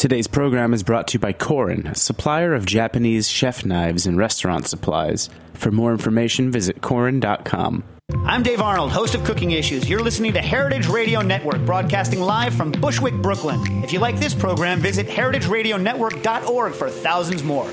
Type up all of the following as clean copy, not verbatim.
Today's program is brought to you by Korin, a supplier of Japanese chef knives and restaurant supplies. For more information, visit Korin.com. I'm Dave Arnold, host of Cooking Issues. You're listening to Heritage Radio Network, broadcasting live from Bushwick, Brooklyn. If you like this program, visit heritageradionetwork.org for thousands more.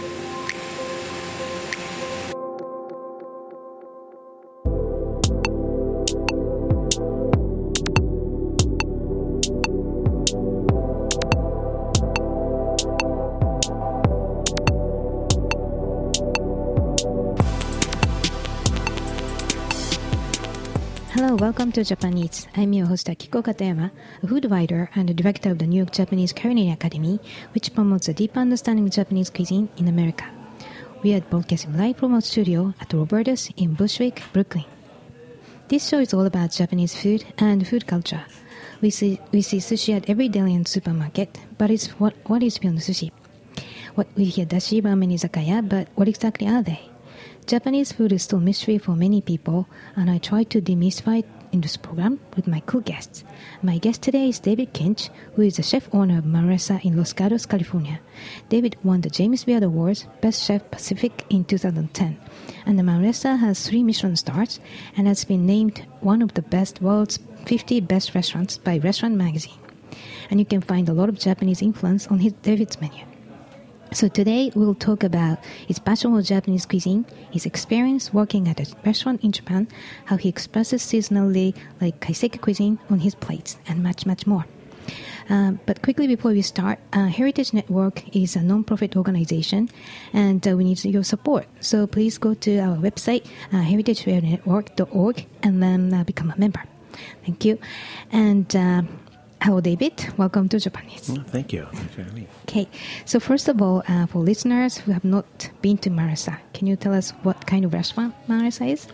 Hello, welcome to Japan Eats. I'm your host Akiko Katayama, a food writer and the director of the New York Japanese Culinary Academy, which promotes a deep understanding of Japanese cuisine in America. We are broadcasting live from our studio at Roberta's in Bushwick, Brooklyn. This show is all about Japanese food and food culture. We see sushi at every deli and supermarket, but it's what is beyond sushi? What we hear dashi, ramen, izakaya, but what exactly are they? Japanese food is still a mystery for many people, and I try to demystify it in this program with my cool guests. My guest today is David Kinch, who is the chef owner of Manresa in Los Gatos, California. David won the James Beard Awards Best Chef Pacific in 2010, and the Manresa has 3 Michelin stars and has been named one of the world's 50 best restaurants by Restaurant Magazine. And you can find a lot of Japanese influence on David's menu. So today we'll talk about his passion for Japanese cuisine, his experience working at a restaurant in Japan, how he expresses seasonally like kaiseki cuisine on his plates, and much, much more. But quickly before we start, Heritage Network is a non-profit organization, and we need your support. So please go to our website, heritageradionetwork.org, and then become a member. Thank you. And hello, David. Welcome to Japan Eats. Thank you. Thanks for having me. Okay. So first of all, for listeners who have not been to Manresa, can you tell us what kind of restaurant Manresa is?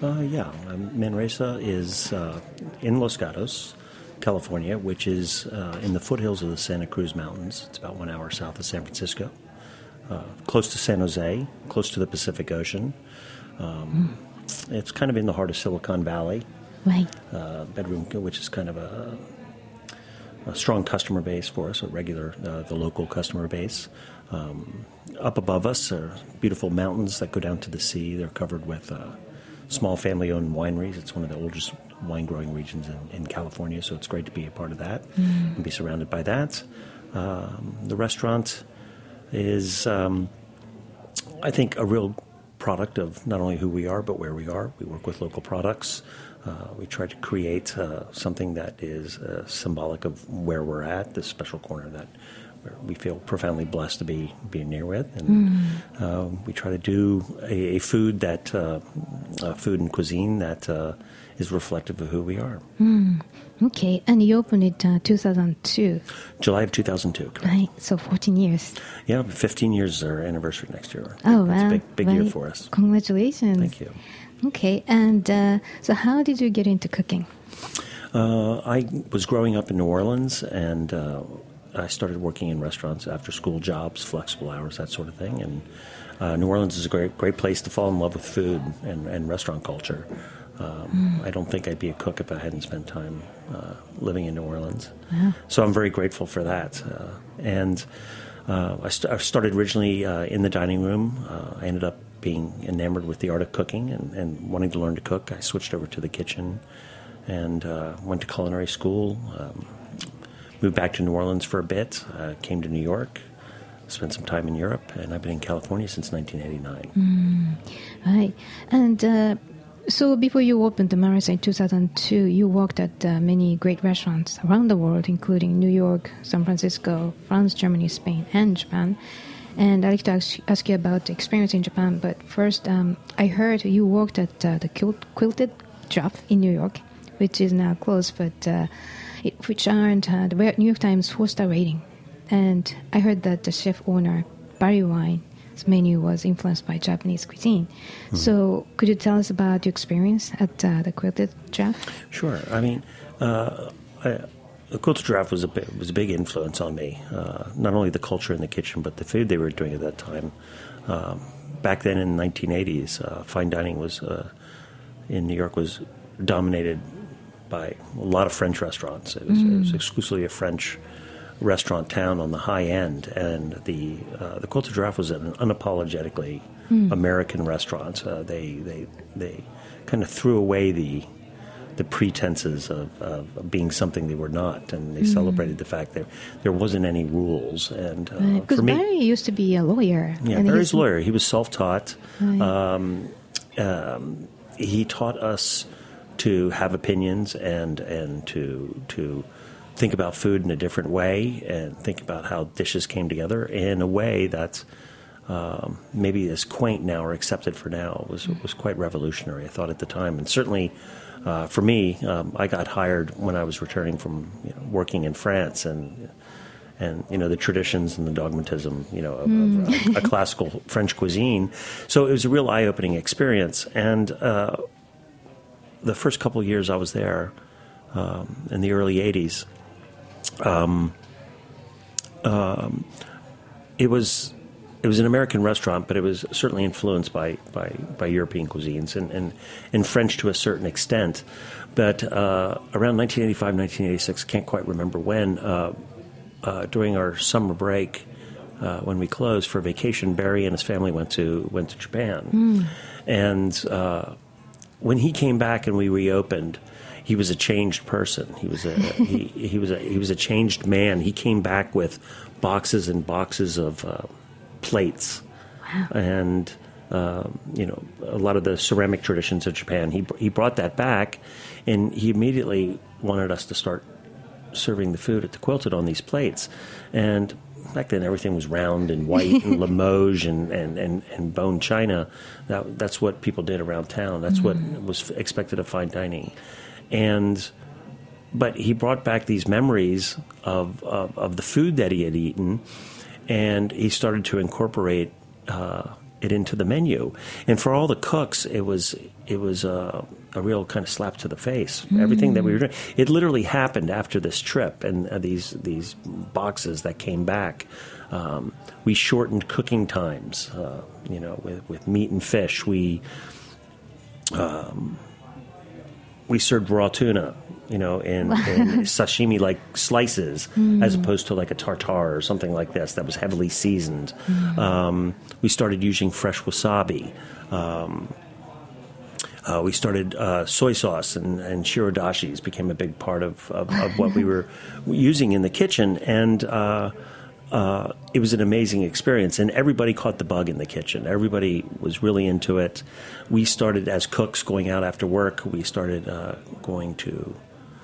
Manresa is in Los Gatos, California, which is in the foothills of the Santa Cruz Mountains. It's about 1 hour south of San Francisco, close to San Jose, close to the Pacific Ocean. It's kind of in the heart of Silicon Valley. Right. Bedroom, which is kind of a strong customer base for us, the local customer base. Up above us are beautiful mountains that go down to the sea. They're covered with small family-owned wineries. It's one of the oldest wine-growing regions in California, so it's great to be a part of that and be surrounded by that. The restaurant is, I think, a real product of not only who we are, but where we are. We work with local products. We try to create something that is symbolic of where we're at, this special corner that we feel profoundly blessed to be near with. And we try to do a food and cuisine that is reflective of who we are. Okay, and you opened it 2002. July of 2002, correct. Right, so 14 years. Yeah, 15 years is our anniversary next year. Oh, wow. It's a big year right. for us. Congratulations. Thank you. Okay, and so how did you get into cooking? I was growing up in New Orleans, and I started working in restaurants, after-school jobs, flexible hours, that sort of thing. And New Orleans is a great place to fall in love with food and restaurant culture. I don't think I'd be a cook if I hadn't spent time living in New Orleans. Wow. So I'm very grateful for that. I started originally in the dining room. I ended up being enamored with the art of cooking and wanting to learn to cook. I switched over to the kitchen and went to culinary school, moved back to New Orleans for a bit, came to New York, spent some time in Europe, and I've been in California since 1989. Right. And so before you opened the Manresa in 2002, you worked at many great restaurants around the world, including New York, San Francisco, France, Germany, Spain, and Japan. And I'd like to ask you about the experience in Japan. But first, I heard you worked at the Quilted Giraffe in New York, which is now closed, but which earned the New York Times 4-star rating. And I heard that the chef owner, Barry Wine's menu was influenced by Japanese cuisine. So could you tell us about your experience at the Quilted Giraffe? Sure. I mean, the Quilted Giraffe was a big influence on me. Not only the culture in the kitchen, but the food they were doing at that time. Back then in the 1980s, fine dining was in New York was dominated by a lot of French restaurants. It was exclusively a French restaurant town on the high end, and the Quilted Giraffe was an unapologetically American restaurant. They kind of threw away the pretenses of being something they were not, and they celebrated the fact that there wasn't any rules. And because for me, Barry used to be a lawyer. yeah, and Barry's a lawyer. He was self-taught. Right. He taught us to have opinions and to think about food in a different way, and think about how dishes came together in a way that's maybe as quaint now or accepted for now was quite revolutionary, I thought, at the time. And certainly for me, I got hired when I was returning from working in France, and the traditions and the dogmatism of a classical French cuisine. So it was a real eye-opening experience. And the first couple of years I was there in the early 80s, it was an American restaurant, but it was certainly influenced by European cuisines and French to a certain extent. But around 1985, 1986, can't quite remember when, during our summer break, when we closed for vacation, Barry and his family went to Japan. And when he came back and we reopened, he was a changed person. He was a changed man. He came back with boxes and boxes of plates. Wow. And a lot of the ceramic traditions of Japan. He brought that back, and he immediately wanted us to start serving the food at the Quilted on these plates. And back then, everything was round and white and Limoges and bone china. That's what people did around town. That's what was expected of fine dining. But he brought back these memories of the food that he had eaten, and he started to incorporate it into the menu. And for all the cooks, it was a real kind of slap to the face. Everything that we were doing, it literally happened after this trip, and these boxes that came back. We shortened cooking times, with meat and fish. We served raw tuna, in sashimi-like slices, as opposed to like a tartare or something like this that was heavily seasoned. We started using fresh wasabi. We started soy sauce and shirodashis became a big part of what we were using in the kitchen, and it was an amazing experience, and everybody caught the bug in the kitchen. Everybody was really into it. We started as cooks going out after work. We started going to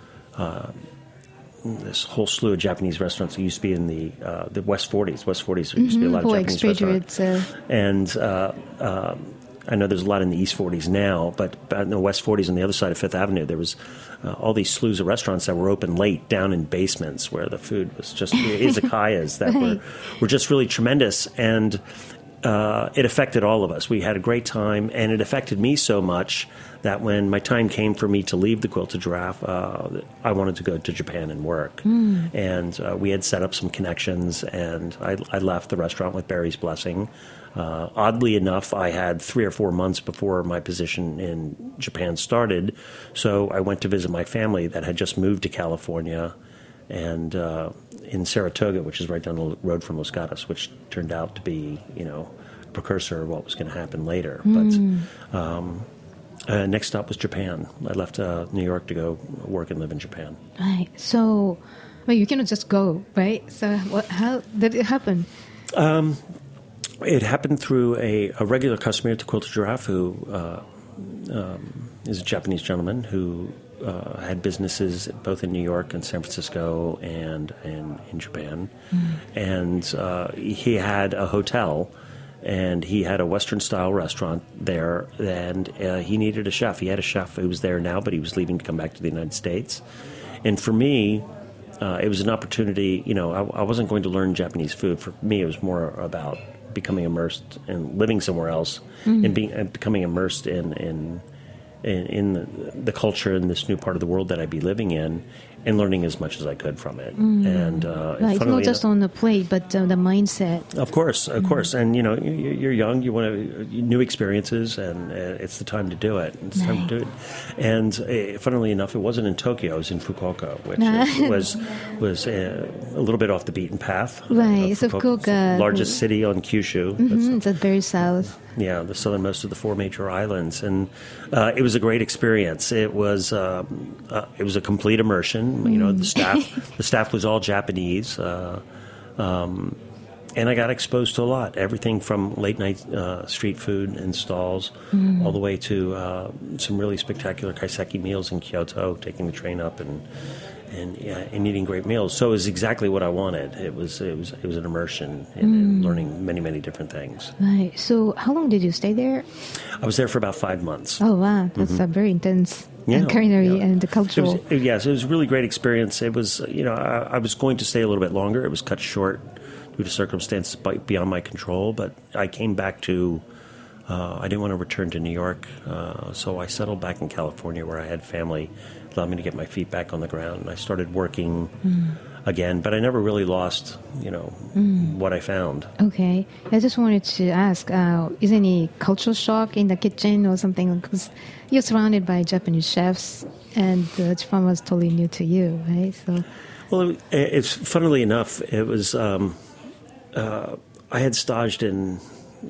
this whole slew of Japanese restaurants that used to be in the West 40s. West 40s, there used to be a lot of Japanese restaurants. And I know there's a lot in the East 40s now, but in the West 40s on the other side of Fifth Avenue, there was all these slews of restaurants that were open late down in basements where the food was just izakayas that were just really tremendous. And it affected all of us. We had a great time, and it affected me so much that when my time came for me to leave the Quilted Giraffe, I wanted to go to Japan and work. And we had set up some connections, and I left the restaurant with Barry's blessing. Oddly enough, I had 3 or 4 months before my position in Japan started, so I went to visit my family that had just moved to California, and in Saratoga, which is right down the road from Los Gatos, which turned out to be, a precursor of what was going to happen later. But next stop was Japan. I left New York to go work and live in Japan. Right. So, you cannot just go, right? So, how did it happen? It happened through a regular customer at the Quilted Giraffe who is a Japanese gentleman who had businesses both in New York and San Francisco and in Japan. And he had a hotel, and he had a Western-style restaurant there, and he needed a chef. He had a chef who was there now, but he was leaving to come back to the United States. And for me, it was an opportunity. I wasn't going to learn Japanese food. For me, it was more about becoming immersed and living somewhere else, and becoming immersed in the culture in this new part of the world that I'd be living in. and learning as much as I could from it. And Right. It's not just on the plate, but the mindset. Of course. And you're young, you want new experiences, and it's the time to do it. It's time to do it. And funnily enough, it wasn't in Tokyo; it was in Fukuoka, which was a little bit off the beaten path. Right. So Fukuoka, largest city on Kyushu. It's at very south. Yeah, the southernmost of the 4 major islands, and it was a great experience. It was a complete immersion. The staff was all Japanese, and I got exposed to a lot. Everything from late night street food and stalls, all the way to some really spectacular kaiseki meals in Kyoto. Taking the train up and eating great meals. So it was exactly what I wanted. It was an immersion in learning many, many different things. Right. So how long did you stay there? I was there for about 5 months. Oh, wow. That's a very intense culinary and cultural. It was a really great experience. It was, I was going to stay a little bit longer. It was cut short due to circumstances beyond my control. But I came back to, I didn't want to return to New York. So I settled back in California where I had family. Allowed me to get my feet back on the ground, and I started working again. But I never really lost, what I found. Okay, I just wanted to ask: is any cultural shock in the kitchen or something? Because you're surrounded by Japanese chefs, and Japan was totally new to you, right? So, well, it's funnily enough, it was. I had staged in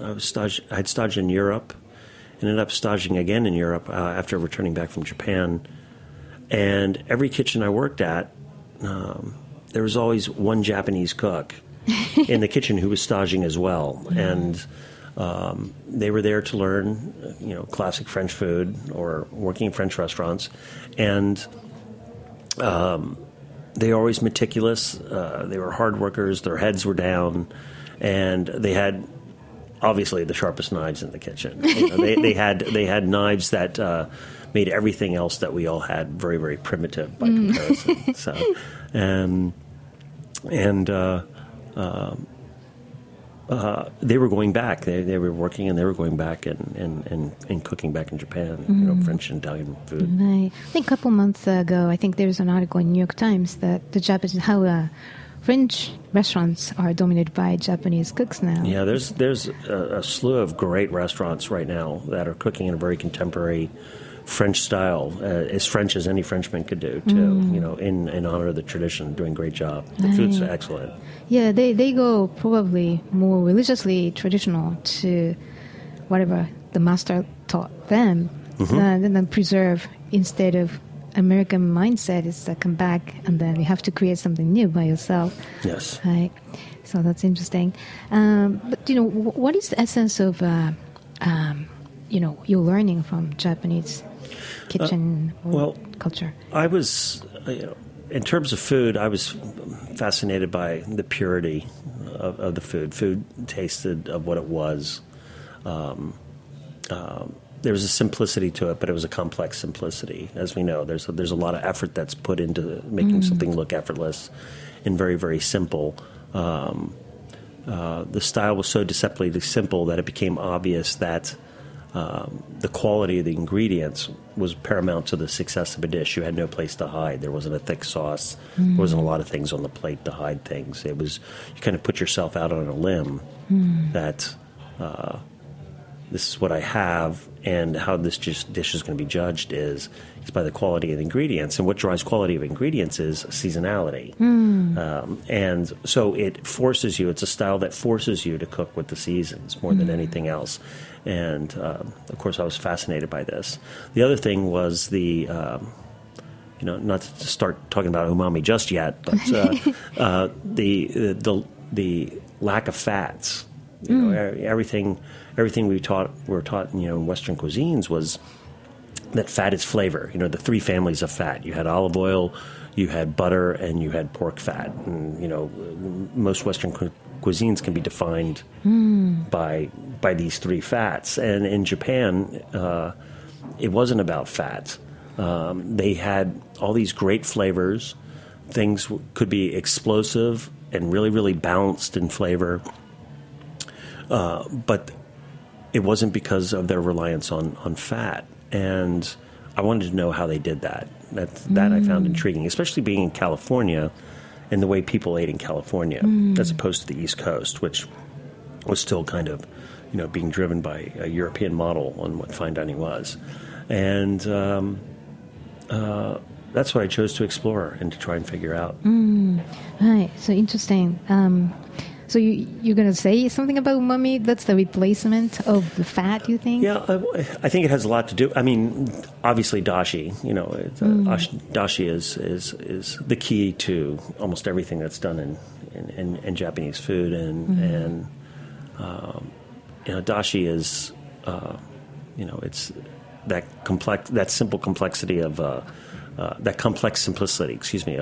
Europe, and ended up staging again in Europe after returning back from Japan. And every kitchen I worked at, there was always one Japanese cook in the kitchen who was staging as well. And they were there to learn, classic French food or working in French restaurants. And they were always meticulous. They were hard workers. Their heads were down. And they had, obviously, the sharpest knives in the kitchen. They had knives that... made everything else that we all had very, very primitive by comparison. So, they were going back. They were working, and they were going back and cooking back in Japan. French and Italian food. Right. I think a couple months ago, I think there was an article in New York Times that the Japanese French restaurants are dominated by Japanese cooks now. Yeah, there's a slew of great restaurants right now that are cooking in a very contemporary French style, as French as any Frenchman could do, too, in honor of the tradition, doing a great job. The food's excellent. Yeah, they go probably more religiously traditional to whatever the master taught them, and then preserve instead of American mindset is to come back and then you have to create something new by yourself. Yes. Right. So that's interesting. But, what is the essence of, your learning from Japanese kitchen culture? I was, in terms of food, I was fascinated by the purity of the food. Food tasted of what it was. There was a simplicity to it, but it was a complex simplicity. As we know, there's a lot of effort that's put into making something look effortless and very, very simple. The style was so deceptively simple that it became obvious that the quality of the ingredients was paramount to the success of a dish. You had no place to hide. There wasn't a thick sauce. There wasn't a lot of things on the plate to hide things. It was, you kind of put yourself out on a limb that this is what I have, and how this dish is going to be judged is by the quality of the ingredients. And what drives quality of ingredients is seasonality. And so it forces you, it's a style that forces you to cook with the seasons more than anything else. And, of course, I was fascinated by this. The other thing was the, not to start talking about umami just yet, but the lack of fats. Everything we were taught in Western cuisines was that fat is flavor. The three families of fat. You had olive oil, you had butter, and you had pork fat. And most Western cuisines can be defined by these three fats. And in Japan, it wasn't about fat. They had all these great flavors. Things could be explosive and really, really balanced in flavor. But it wasn't because of their reliance on fat. And I wanted to know how they did that. That I found intriguing, especially being in California and the way people ate in California as opposed to the East Coast, which was still kind of, being driven by a European model on what fine dining was. And that's what I chose to explore and to try and figure out. Right. So interesting. So you're going to say something about umami? That's the replacement of the fat, you think? Yeah, I think it has a lot to do. I mean, obviously dashi. Dashi is the key to almost everything that's done in Japanese food, and dashi is it's that simple complexity of that complex simplicity.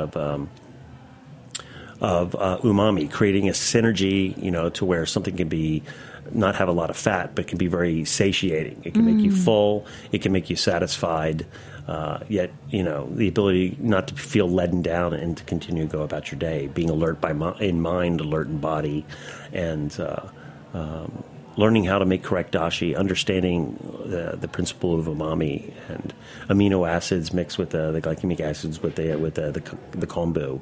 Of umami, creating a synergy, to where something can be not have a lot of fat, but can be very satiating. It can make you full. It can make you satisfied. Yet, the ability not to feel leaden down and to continue to go about your day, being alert in mind, alert in body, and learning how to make correct dashi, understanding the principle of umami and amino acids mixed with the glycemic acids with the kombu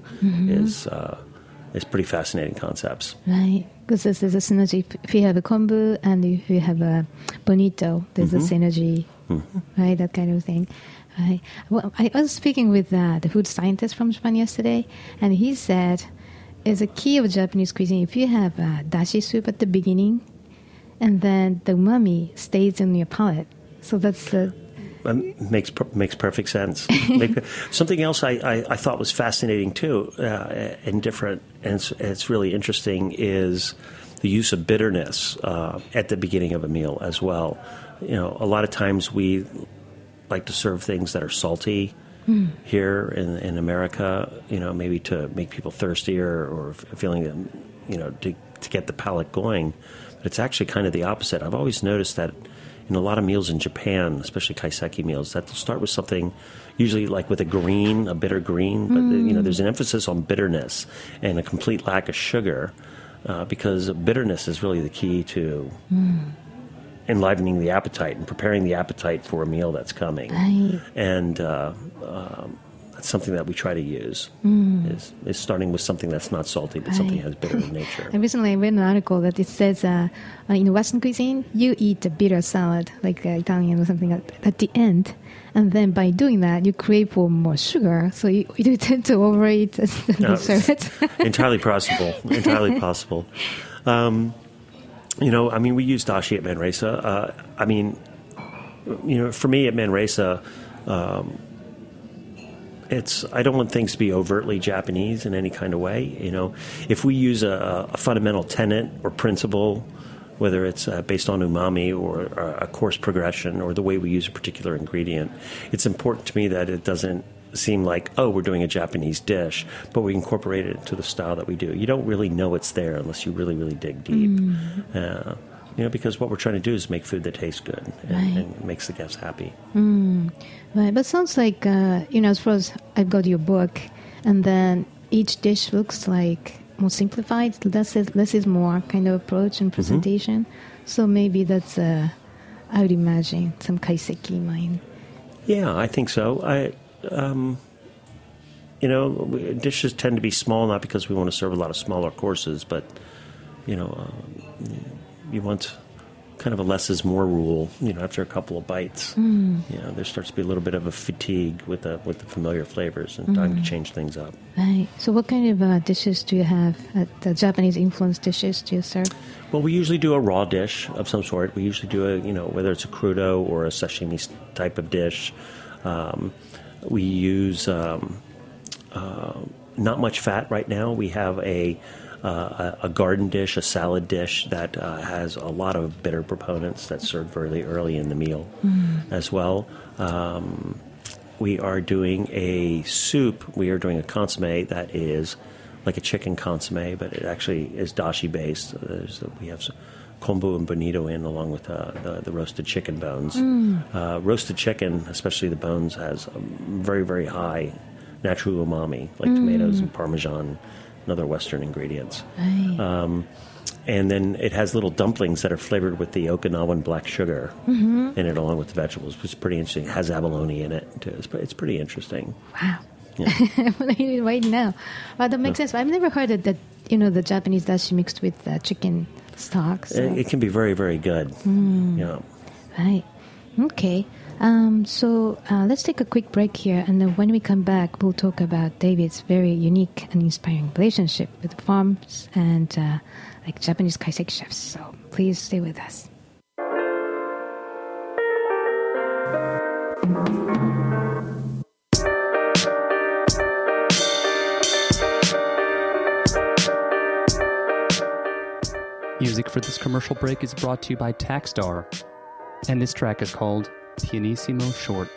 is pretty fascinating concepts. Right, because there's a synergy. If you have a kombu and if you have a bonito, there's a synergy, right? That kind of thing. Right. Well, I was speaking with the food scientist from Japan yesterday, and he said, "It's a key of Japanese cuisine. If you have dashi soup at the beginning." And then the umami stays in your palate. So that's the... Makes perfect sense. Something else I thought was fascinating, too, and different, and it's really interesting, is the use of bitterness at the beginning of a meal as well. A lot of times we like to serve things that are salty here in America, maybe to make people thirstier or feeling that, to get the palate going. But it's actually kind of the opposite. I've always noticed that in a lot of meals in Japan, especially kaiseki meals, that they'll start with something usually like with a bitter green, but there's an emphasis on bitterness and a complete lack of sugar because bitterness is really the key to enlivening the appetite and preparing the appetite for a meal that's coming. Right. And that's something that we try to use, is starting with something that's not salty, but something that has bitter in nature. I recently read an article that it says in Western cuisine, you eat a bitter salad, like Italian or something at the end. And then by doing that, you crave for more sugar, so you tend to overeat the dessert. Entirely possible. Entirely possible. We use dashi at Manresa. For me at Manresa, I don't want things to be overtly Japanese in any kind of way. If we use a fundamental tenet or principle, whether it's based on umami or a course progression or the way we use a particular ingredient, it's important to me that it doesn't seem like, we're doing a Japanese dish, but we incorporate it into the style that we do. You don't really know it's there unless you really, really dig deep. Because what we're trying to do is make food that tastes good and makes the guests happy. Right, but it sounds like, as far as I've got your book, and then each dish looks like more simplified, less is more kind of approach and presentation. So maybe that's, I would imagine, some kaiseki in mind. Yeah, I think so. Dishes tend to be small, not because we want to serve a lot of smaller courses, but, you want kind of a less is more rule, after a couple of bites. There starts to be a little bit of a fatigue with the familiar flavors and time to change things up. Right. So what kind of dishes do you have, the Japanese influenced dishes do you serve? Well, we usually do a raw dish of some sort. We usually do whether it's a crudo or a sashimi type of dish. We use not much fat right now. We have a garden dish, a salad dish that has a lot of bitter proponents that's served very early in the meal as well. We are doing a soup. We are doing a consomme that is like a chicken consomme, but it actually is dashi based. We have some kombu and bonito in along with the roasted chicken bones. Roasted chicken, especially the bones, has a very, very high natural umami, like tomatoes and Parmesan and other Western ingredients. Right. And then it has little dumplings that are flavored with the Okinawan black sugar in it, along with the vegetables, which is pretty interesting. It has abalone in it, too. It's pretty interesting. Wow. Yeah. I'm going to eat it right now. Well, that makes sense. I've never heard of that, the Japanese dashi mixed with chicken stock. So. It can be very, very good. Yeah. Right. Okay. So let's take a quick break here, and then when we come back, we'll talk about David's very unique and inspiring relationship with farms and like Japanese kaiseki chefs. So please stay with us. Music for this commercial break is brought to you by Taxstar, and this track is called Pianissimo Short.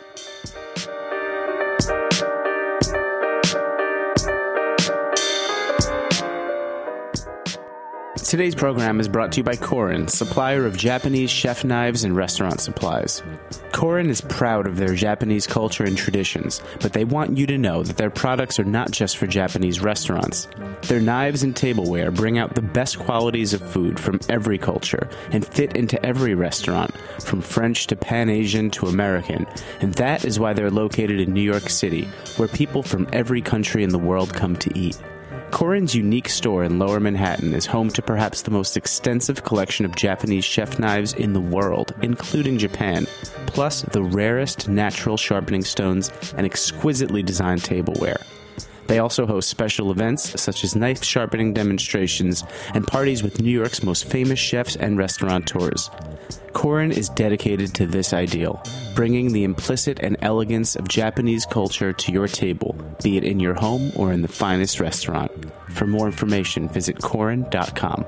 Today's program is brought to you by Korin, supplier of Japanese chef knives and restaurant supplies. Korin is proud of their Japanese culture and traditions, but they want you to know that their products are not just for Japanese restaurants. Their knives and tableware bring out the best qualities of food from every culture and fit into every restaurant, from French to Pan-Asian to American, and that is why they're located in New York City, where people from every country in the world come to eat. Korin's unique store in Lower Manhattan is home to perhaps the most extensive collection of Japanese chef knives in the world, including Japan, plus the rarest natural sharpening stones and exquisitely designed tableware. They also host special events such as knife sharpening demonstrations and parties with New York's most famous chefs and restaurateurs. Korin is dedicated to this ideal, bringing the implicit and elegance of Japanese culture to your table, be it in your home or in the finest restaurant. For more information, visit Korin.com.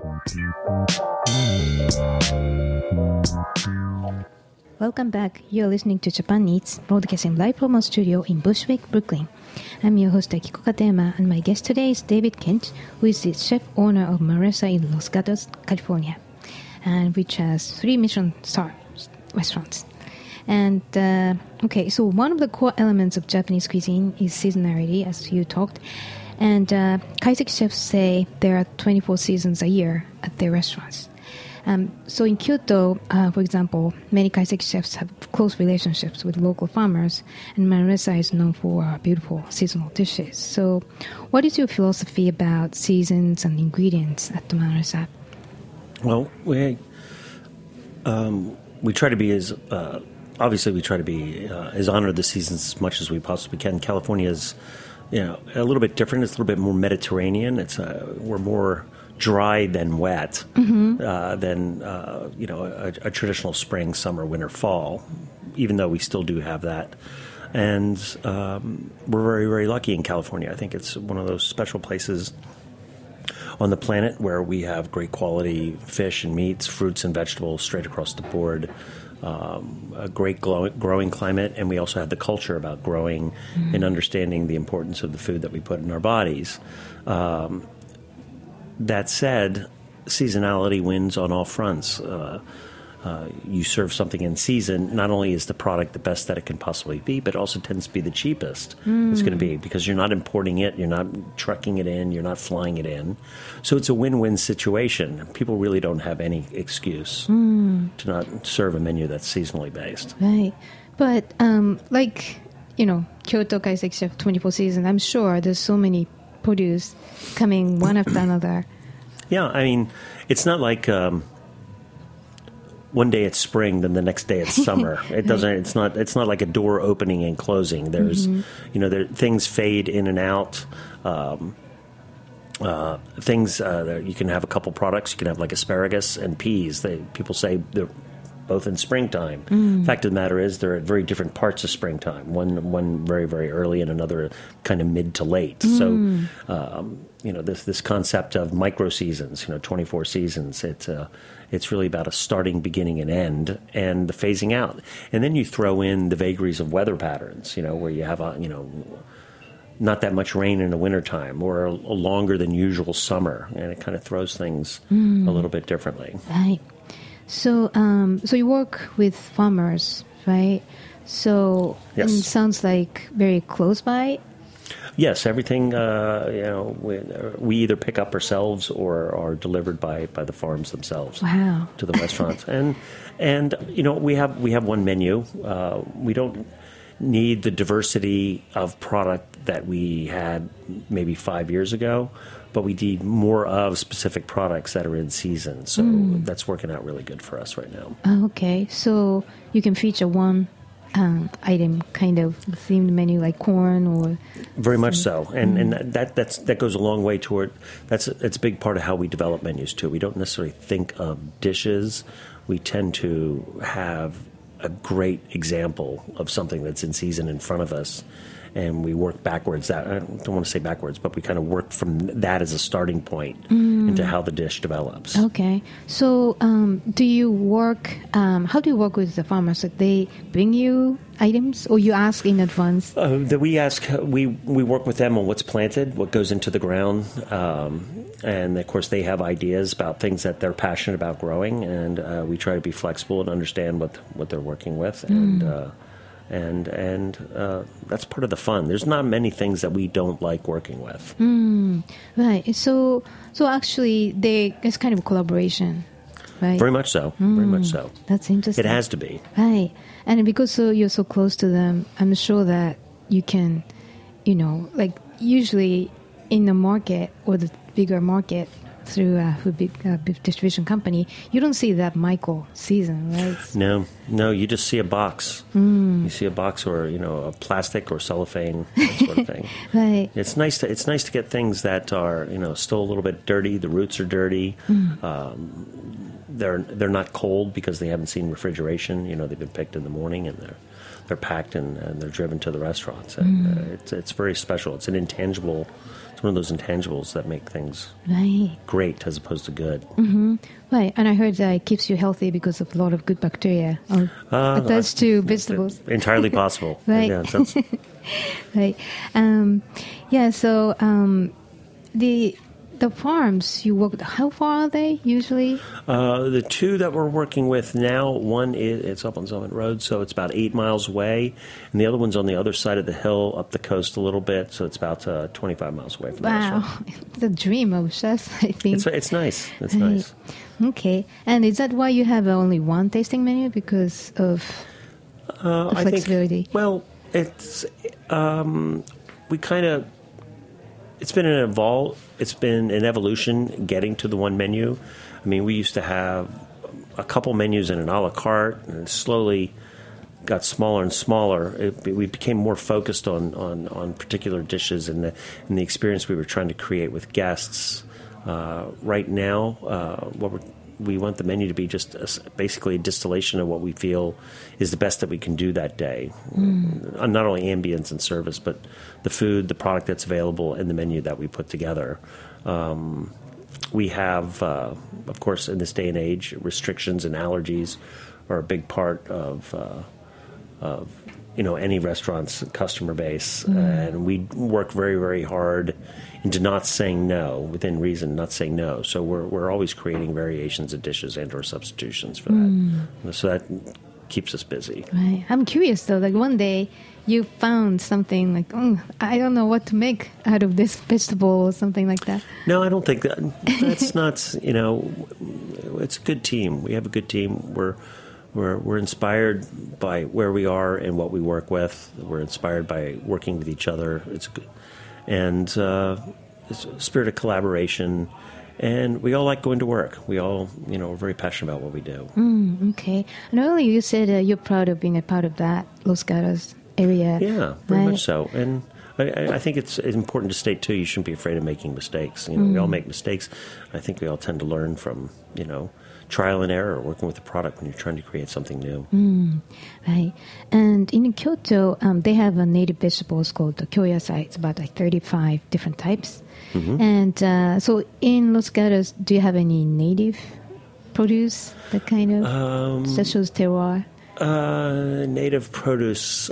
Welcome back. You're listening to Japan Eats, broadcasting live from our studio in Bushwick, Brooklyn. I'm your host, Akiko Katayama, and my guest today is David Kent, who is the chef owner of Maressa in Los Gatos, California, and which has 3 Michelin star restaurants. And, okay, so one of the core elements of Japanese cuisine is seasonality, as you talked. And kaiseki chefs say there are 24 seasons a year at their restaurants. So in Kyoto, for example, many kaiseki chefs have close relationships with local farmers, and Maressa is known for beautiful seasonal dishes. So what is your philosophy about seasons and ingredients at the Maressa? Well, we try to be as obviously we try to be as honor the seasons as much as we possibly can. California is, a little bit different. It's a little bit more Mediterranean. We're more dry than wet than a traditional spring, summer, winter, fall. Even though we still do have that, and we're very, very lucky in California. I think it's one of those special places on the planet where we have great quality fish and meats, fruits and vegetables straight across the board, a great growing climate, and we also have the culture about growing and understanding the importance of the food that we put in our bodies. That said, seasonality wins on all fronts. You serve something in season, not only is the product the best that it can possibly be, but it also tends to be the cheapest it's going to be, because you're not importing it, you're not trucking it in, you're not flying it in. So it's a win-win situation. People really don't have any excuse to not serve a menu that's seasonally based. Right. But Kyoto Kaiseki Chef 24 season, I'm sure there's so many produce coming one after another. Yeah, I mean, it's not like one day it's spring, then the next day it's summer. It doesn't. It's not like a door opening and closing. There's, things fade in and out. Things you can have a couple products. You can have like asparagus and peas. People say they're both in springtime. Fact of the matter is, they're at very different parts of springtime. One very, very early, and another kind of mid to late. So, this concept of micro seasons, 24 seasons. It's really about a starting, beginning, and end, and the phasing out. And then you throw in the vagaries of weather patterns, where you have not that much rain in the wintertime, or a longer than usual summer, and it kind of throws things a little bit differently. Right. So, so you work with farmers, right? So yes. It sounds like very close by. Yes, everything. We either pick up ourselves or are delivered by the farms themselves. Wow. To the restaurants, and we have one menu. We don't need the diversity of product that we had maybe 5 years ago, but we need more of specific products that are in season. So that's working out really good for us right now. Okay, so you can feature one item, kind of themed menu, like corn or very much so, and that goes a long way toward it's a big part of how we develop menus too. We don't necessarily think of dishes. We tend to have a great example of something that's in season in front of us, and we work backwards. I don't want to say backwards, but we kind of work from that as a starting point into how the dish develops. Okay. So do you work, how do you work with the farmers? Like they bring you items or you ask in advance? That we ask, we work with them on what's planted, what goes into the ground. And, of course, they have ideas about things that they're passionate about growing. And we try to be flexible and understand what they're working with. And that's part of the fun. There's not many things that we don't like working with. Right. So actually, it's kind of collaboration, right? Very much so. Very much so. That's interesting. It has to be. Right. And because you're so close to them, I'm sure that you can, like usually in the market or the bigger market, through a big distribution company, you don't see that micro season, right? No, you just see a box. You see a box or a plastic or cellophane, that sort of thing. Right. It's nice to get things that are still a little bit dirty. The roots are dirty. They're not cold because they haven't seen refrigeration. They've been picked in the morning and they're packed and they're driven to the restaurants. And it's very special. It's an intangible. One of those intangibles that make things great as opposed to good. Right, and I heard that it keeps you healthy because of a lot of good bacteria attached to vegetables. Entirely possible. Right. Yeah, that's right. So the farms you work, how far are they usually? The two that we're working with now, one it's up on Summit Road, so it's about 8 miles away, and the other one's on the other side of the hill, up the coast a little bit, so it's about 25 miles away from the restaurant. It's a dream of chefs, I think. It's nice. It's nice. Okay, and is that why you have only one tasting menu, because of the flexibility? It's we kind of. It's been an evolution getting to the one menu. I mean, we used to have a couple menus in an a la carte, and it slowly got smaller and smaller. We became more focused on particular dishes and the experience we were trying to create with guests. Right now, we want the menu to be just basically a distillation of what we feel is the best that we can do that day. Not only ambience and service, but the food, the product that's available, and the menu that we put together. We have, of course, in this day and age, restrictions and allergies are a big part of any restaurant's customer base, and we work very, very hard into not saying no, within reason, not saying no. So we're always creating variations of dishes and/or substitutions for that. So that keeps us busy. Right. I'm curious though. Like one day you found something like, I don't know what to make out of this vegetable or something like that. No, I don't think that. That's not. It's a good team. We have a good team. We're inspired by where we are and what we work with. We're inspired by working with each other. It's good. And it's a spirit of collaboration. And we all like going to work. We all, are very passionate about what we do. Okay. And earlier you said you're proud of being a part of that Los Gatos area. Yeah, very much so. And I think it's important to state, too, you shouldn't be afraid of making mistakes. We all make mistakes. I think we all tend to learn from, trial and error, working with the product when you're trying to create something new. Right. And in Kyoto, they have a native vegetables called the kyoyasai. It's about 35 different types. And so in Los Gatos, do you have any native produce, that kind of special terroir? Native produce.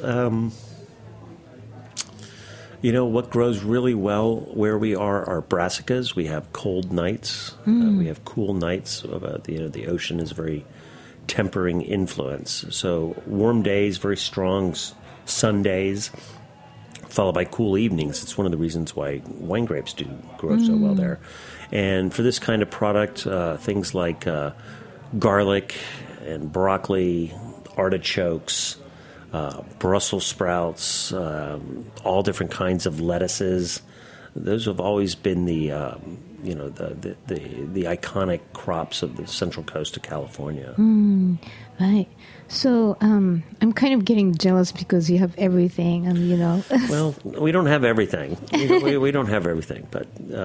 What grows really well where we are brassicas. We have cold nights. We have cool nights. The ocean is a very tempering influence. So warm days, very strong sun days, followed by cool evenings. It's one of the reasons why wine grapes do grow so well there. And for this kind of product, things like garlic and broccoli, artichokes, Brussels sprouts, all different kinds of lettuces. Those have always been the iconic crops of the Central Coast of California. Right. So I'm kind of getting jealous because you have everything, and Well, we don't have everything. We don't have everything, but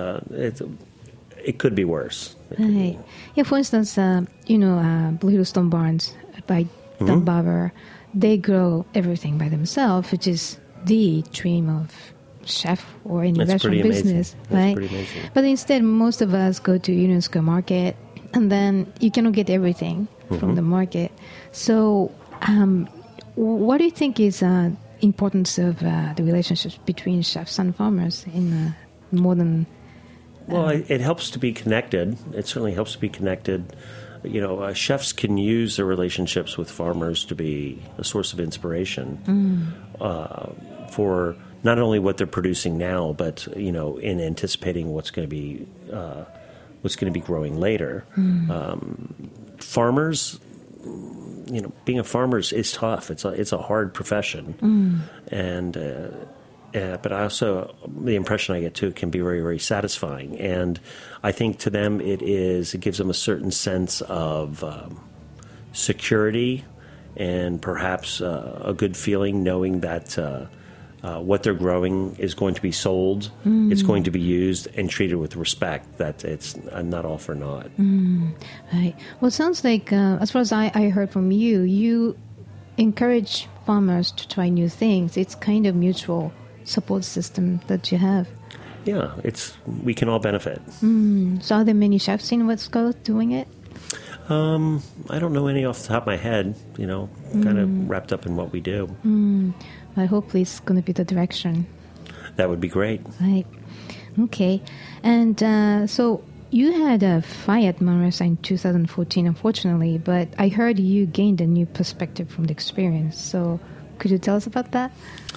it could be worse. Right. Yeah. For instance, Blue Hill Stone Barns by Dunbarber, they grow everything by themselves, which is the dream of chef or any restaurant business, right? That's pretty amazing. But instead, most of us go to Union Square Market, and then you cannot get everything from the market. So, what do you think is importance of the relationships between chefs and farmers in modern? Well, it helps to be connected. It certainly helps to be connected. Chefs can use their relationships with farmers to be a source of inspiration for not only what they're producing now, but in anticipating what's going to be growing later. Farmers, being a farmer is tough. It's a hard profession, and but also the impression I get too can be very, very satisfying. And I think to them it gives them a certain sense of security and perhaps a good feeling knowing that what they're growing is going to be sold, it's going to be used and treated with respect, that it's not all for naught. Right. Well, it sounds like, as far as I heard from you, you encourage farmers to try new things. It's kind of mutual support system that you have. Yeah, we can all benefit. So are there many chefs in West Coast doing it? I don't know any off the top of my head, kind of wrapped up in what we do. I hope it's going to be the direction. That would be great. Right. Okay. And so you had a fire at Manresa in 2014, unfortunately, but I heard you gained a new perspective from the experience. So could you tell us about that?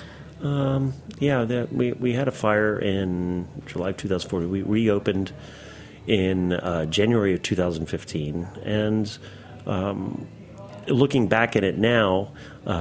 We had a fire in July of 2014. We reopened in January of 2015. And looking back at it now,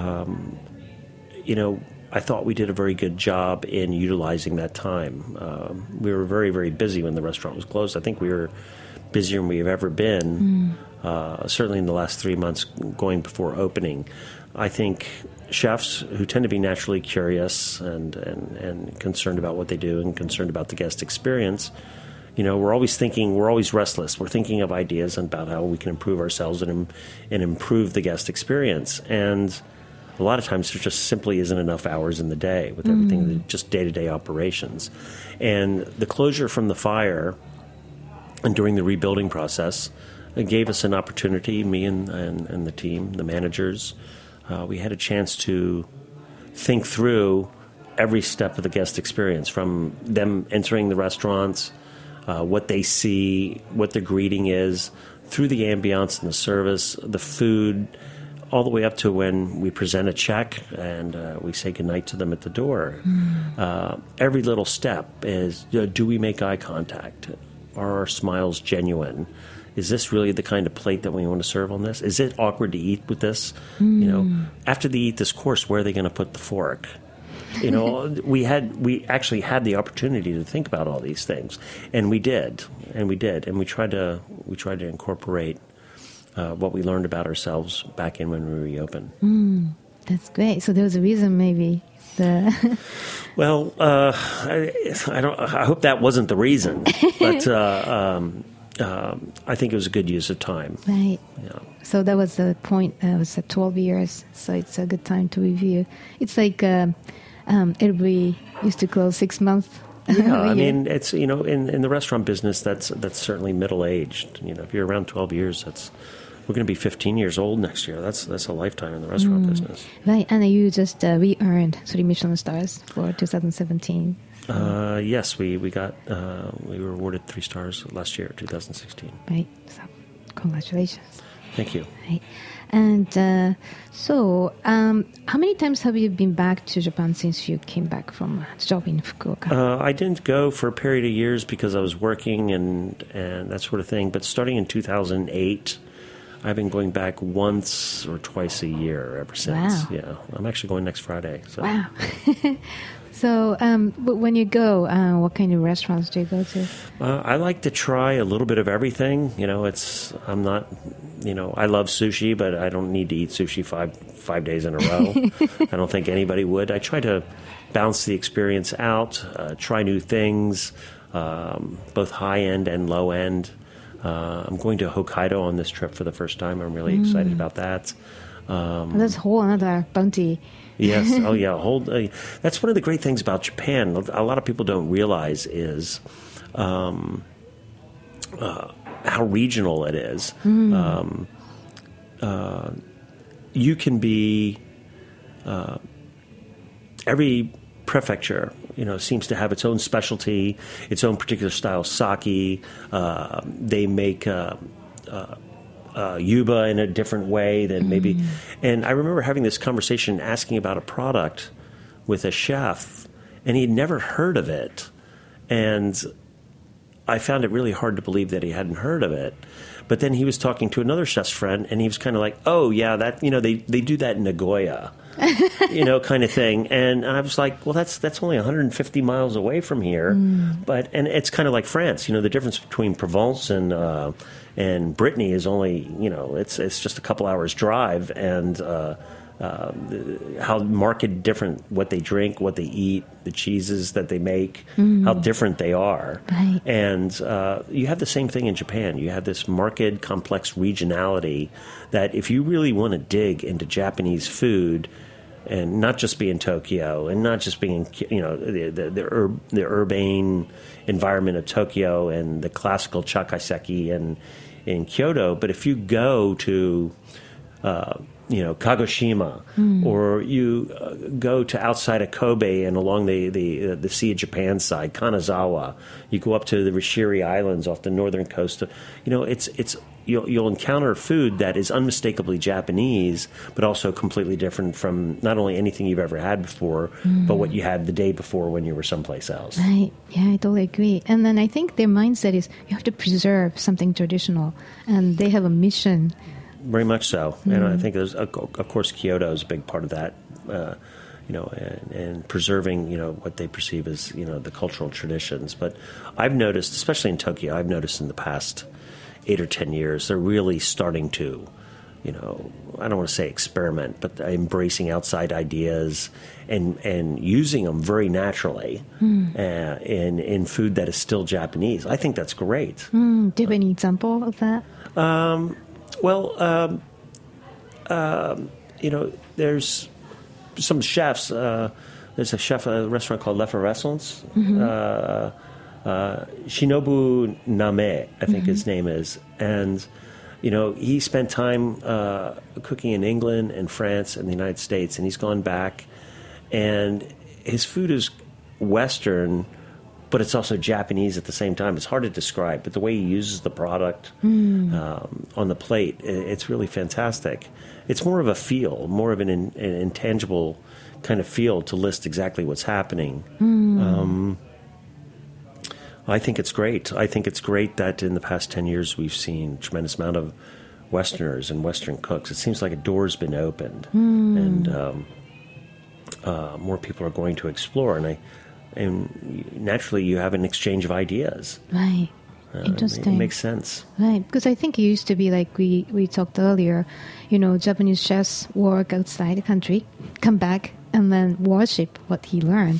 I thought we did a very good job in utilizing that time. We were very, very busy when the restaurant was closed. I think we were busier than we have ever been, certainly in the last 3 months going before opening. I think chefs who tend to be naturally curious and concerned about what they do and concerned about the guest experience, we're always restless. We're thinking of ideas about how we can improve ourselves and improve the guest experience. And a lot of times there just simply isn't enough hours in the day with everything, just day-to-day operations. And the closure from the fire and during the rebuilding process gave us an opportunity, me and the team, the managers, we had a chance to think through every step of the guest experience, from them entering the restaurants, what they see, what the greeting is, through the ambiance and the service, the food, all the way up to when we present a check and we say goodnight to them at the door. Every little step is, do we make eye contact? Are our smiles genuine? Is this really the kind of plate that we want to serve on this? Is it awkward to eat with this? After they eat this course, where are they going to put the fork? We actually had the opportunity to think about all these things, and we did, and we tried to incorporate what we learned about ourselves back in when we reopened. That's great. So there was a reason, maybe. Well, I hope that wasn't the reason, but I think it was a good use of time. Right. Yeah. So that was the point. It was 12 years, so it's a good time to review. It's like everybody used to close 6 months. Yeah, I mean, it's in the restaurant business, that's certainly middle aged. If you're around 12 years, we're going to be 15 years old next year. That's a lifetime in the restaurant business. Right, and you just re-earned 3 Michelin stars for 2017. Yes, we were awarded 3 stars last year, 2016. Right, so congratulations. Thank you. Right. And how many times have you been back to Japan since you came back from a job in Fukuoka? I didn't go for a period of years because I was working and that sort of thing. But starting in 2008, I've been going back once or twice a year ever since. Wow. Yeah, I'm actually going next Friday. So. Wow. So but when you go, what kind of restaurants do you go to? I like to try a little bit of everything. I'm not, I love sushi, but I don't need to eat sushi five days in a row. I don't think anybody would. I try to bounce the experience out, try new things, both high end and low end. I'm going to Hokkaido on this trip for the first time. I'm really excited about that. That's a whole another bounty. Yes. Oh, yeah. That's one of the great things about Japan. A lot of people don't realize is how regional it is. You can be every prefecture, seems to have its own specialty, its own particular style sake. They make yuba in a different way than maybe. And I remember having this conversation asking about a product with a chef, and he'd never heard of it. And I found it really hard to believe that he hadn't heard of it. But then he was talking to another chef's friend, and he was kind of like, oh, yeah, that they do that in Nagoya. Kind of thing. And I was like, well, that's only 150 miles away from here. And it's kind of like France. The difference between Provence and Brittany is only, it's just a couple hours drive. And how marked different what they drink, what they eat, the cheeses that they make, how different they are. Right. And you have the same thing in Japan. You have this marked, complex regionality that if you really want to dig into Japanese food, and not just be in Tokyo, and not just being, the urbane environment of Tokyo and the classical chakaiseki and in Kyoto, but if you go to Kagoshima, or you go to outside of Kobe and along the Sea of Japan side, Kanazawa, you go up to the Rishiri Islands off the northern coast. You'll encounter food that is unmistakably Japanese, but also completely different from not only anything you've ever had before, but what you had the day before when you were someplace else. Right. Yeah, I totally agree. And then I think their mindset is you have to preserve something traditional, and they have a mission. Very much so. And I think there's, of course, Kyoto is a big part of that. And preserving, what they perceive as, the cultural traditions. But I've noticed, especially in Tokyo, I've noticed in the past 8 or 10 years, they're really starting to, I don't want to say experiment, but embracing outside ideas and using them very naturally in food that is still Japanese. I think that's great. Do you have any example of that? There's some chefs. There's a chef at a restaurant called L'Effervescence. Shinobu Name, I think his name is. And, he spent time cooking in England and France and the United States, and he's gone back. And his food is Western, but it's also Japanese at the same time. It's hard to describe, but the way he uses the product on the plate, it's really fantastic. It's more of a feel, more of an intangible kind of feel to list exactly what's happening. I think it's great. I think it's great that in the past 10 years we've seen a tremendous amount of Westerners and Western cooks. It seems like a door's been opened, and more people are going to explore. And naturally, you have an exchange of ideas. Right. Interesting. It makes sense. Right. Because I think it used to be like we talked earlier, Japanese chefs work outside the country, come back, and then worship what he learned.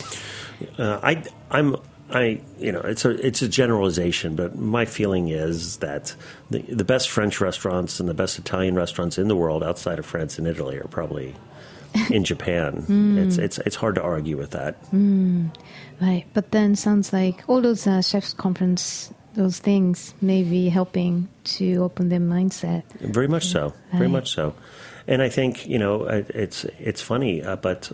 It's a generalization, but my feeling is that the best French restaurants and the best Italian restaurants in the world outside of France and Italy are probably in Japan. It's hard to argue with that. Right, but then sounds like all those chefs conference, those things may be helping to open their mindset. Very much so. Right. Very much so. And I think it's funny, but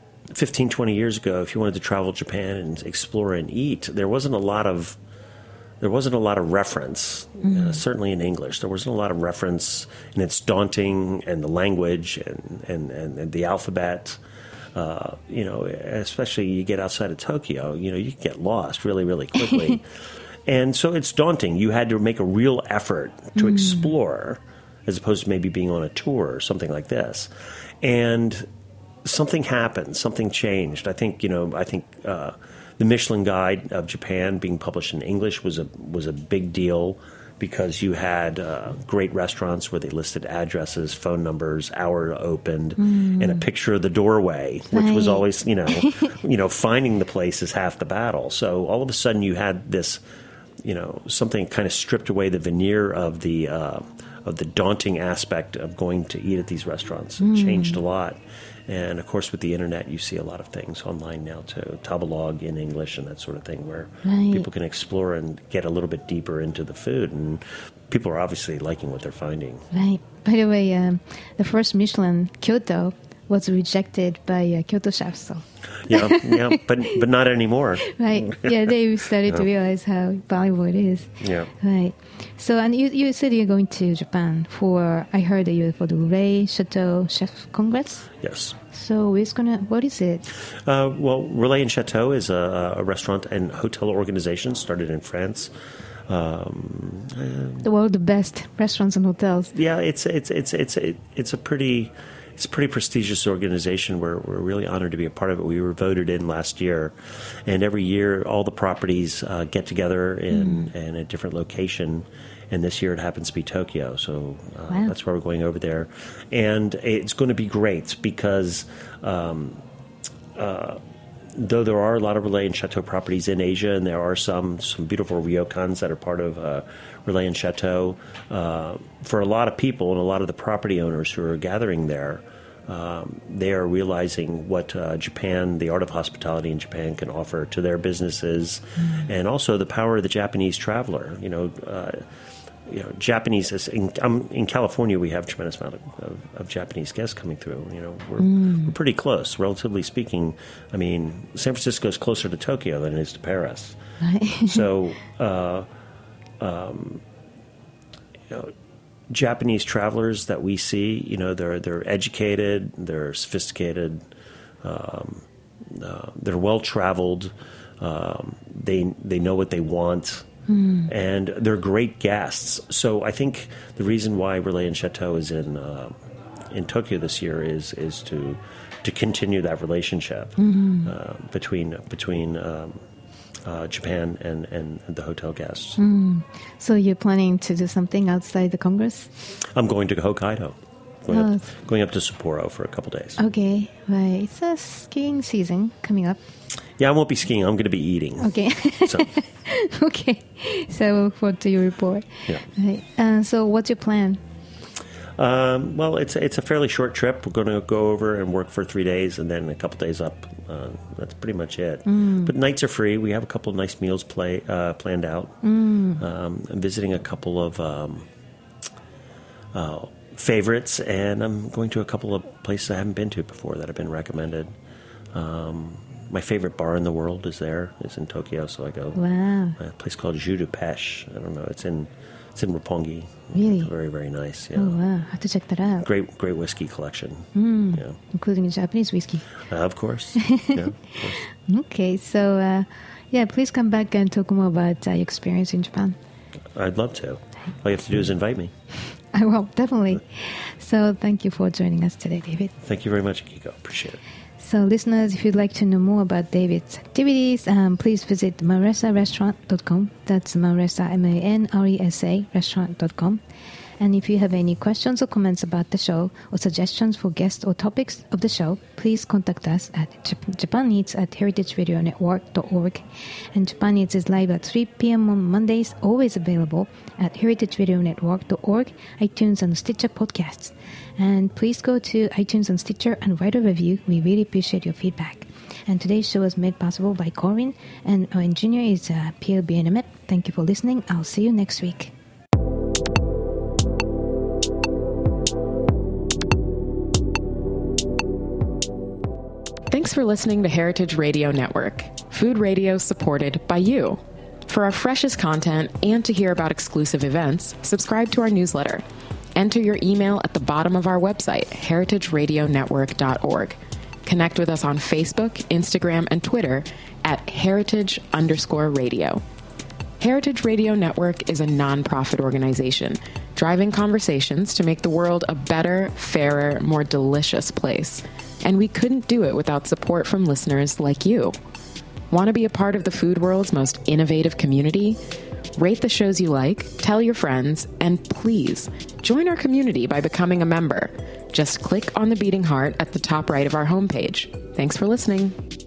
15, 20 years ago, if you wanted to travel Japan and explore and eat, there wasn't a lot of there wasn't a lot of reference, certainly in English. There wasn't a lot of reference, and it's daunting, and the language and the alphabet. Especially you get outside of Tokyo, you can get lost really, really quickly. And so it's daunting. You had to make a real effort to explore, as opposed to maybe being on a tour or something like this. And something happened. Something changed. I think the Michelin Guide of Japan being published in English was a big deal, because you had great restaurants where they listed addresses, phone numbers, hour opened, and a picture of the doorway, which was always, finding the place is half the battle. So all of a sudden you had this, something kind of stripped away the veneer of the daunting aspect of going to eat at these restaurants. It changed a lot. And, of course, with the Internet, you see a lot of things online now, too. Tabalog in English and that sort of thing, where people can explore and get a little bit deeper into the food. And people are obviously liking what they're finding. Right. By the way, the first Michelin, Kyoto, was rejected by Kyoto chefs. So. Yeah, but not anymore. Right. Yeah, they started to realize how valuable it is. Yeah. Right. So, and you said you're going to Japan I heard that you're for the Relais Chateau Chef Congress? Yes. So what is it? Well, Relais and Chateau is a restaurant and hotel organization started in France. The world's best restaurants and hotels. Yeah, it's a pretty prestigious organization. We're really honored to be a part of it. We were voted in last year, and every year all the properties get together in a different location. And this year it happens to be Tokyo, so that's why we're going over there. And it's going to be great because though there are a lot of Relais and Chateau properties in Asia, and there are some beautiful ryokans that are part of Relais and Chateau, for a lot of people and a lot of the property owners who are gathering there, they are realizing what Japan, the art of hospitality in Japan, can offer to their businesses, and also the power of the Japanese traveler. Japanese in California, we have a tremendous amount of Japanese guests coming through. We're pretty close, relatively speaking. I mean, San Francisco is closer to Tokyo than it is to Paris. So, Japanese travelers that we see, they're educated, they're sophisticated, they're well traveled, they know what they want. And they're great guests. So I think the reason why Relais and Chateau is in Tokyo this year is to continue that relationship between Japan and the hotel guests. So you're planning to do something outside the Congress? I'm going to Hokkaido. Going up to Sapporo for a couple days. Okay, right. It's a skiing season coming up. Yeah, I won't be skiing. I'm going to be eating. Okay. Okay. So I look forward to your report. Yeah. Right. So what's your plan? Well, it's a fairly short trip. We're going to go over and work for 3 days, and then a couple days up. That's pretty much it. But nights are free. We have a couple of nice meals planned out. I'm visiting a couple of favorites, and I'm going to a couple of places I haven't been to before that have been recommended. My favorite bar in the world is in Tokyo, so I go. Wow. A place called Jus de Pêche. I don't know. It's in Roppongi. Really? It's very, very nice. Yeah. Oh, wow. I have to check that out. Great whiskey collection. Yeah. Including Japanese whiskey. Of course. Yeah, of course. Okay. So, please come back and talk more about your experience in Japan. I'd love to. All you have to do is invite me. I will, definitely. So thank you for joining us today, David. Thank you very much, Akiko. Appreciate it. So listeners, if you'd like to know more about David's activities, please visit manresa.restaurant.com. That's Manresa, MANRESA, restaurant.com. And if you have any questions or comments about the show or suggestions for guests or topics of the show, please contact us at japaneats@heritageradionetwork.org. And Japan Eats is live at 3 p.m. on Mondays, always available at heritageradionetwork.org, iTunes, and Stitcher podcasts. And please go to iTunes and Stitcher and write a review. We really appreciate your feedback. And today's show was made possible by Corin, and our engineer is Pierre Bienemep. Thank you for listening. I'll see you next week. Thanks for listening to Heritage Radio Network, food radio supported by you. For our freshest content and to hear about exclusive events, subscribe to our newsletter. Enter your email at the bottom of our website, heritageradionetwork.org. Connect with us on Facebook, Instagram, and Twitter at heritage_radio. Heritage Radio Network is a nonprofit organization driving conversations to make the world a better, fairer, more delicious place. And we couldn't do it without support from listeners like you. Want to be a part of the food world's most innovative community? Rate the shows you like, tell your friends, and please join our community by becoming a member. Just click on the beating heart at the top right of our homepage. Thanks for listening.